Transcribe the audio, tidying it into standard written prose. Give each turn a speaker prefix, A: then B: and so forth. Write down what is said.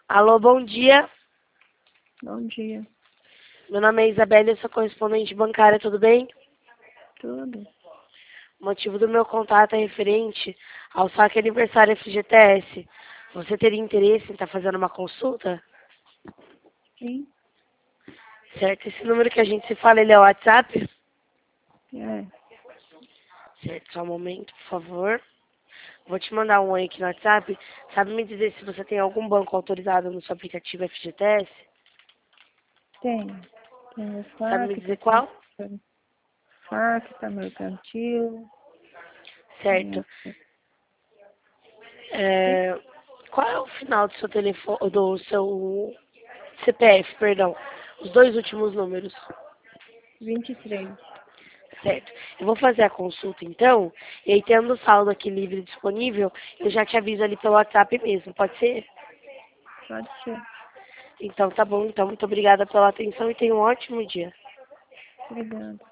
A: Alô, bom dia.
B: Bom dia.
A: Meu nome é Isabela, eu sou correspondente bancária, tudo bem?
B: Tudo?
A: O motivo do meu contato é referente ao saque aniversário FGTS. Você teria interesse em estar fazendo uma consulta?
B: Sim?
A: Certo. Esse número que a gente se fala, ele é o WhatsApp?
B: É.
A: Certo, só um momento, por favor. Vou te mandar um oi aqui no WhatsApp. Sabe me dizer se você tem algum banco autorizado no seu aplicativo FGTS?
B: Tem. Tem o
A: Sabe me
B: FAC,
A: dizer qual?
B: tá mercantil.
A: Certo. É, qual é o final do seu telefone, do seu CPF, perdão? Os dois últimos números.
B: 23.
A: Certo. Eu vou fazer a consulta então, e aí tendo o saldo aqui livre disponível, eu já te aviso ali pelo WhatsApp mesmo, pode ser?
B: Pode ser.
A: Então tá bom, então muito obrigada pela atenção e tenha um ótimo dia.
B: Obrigada.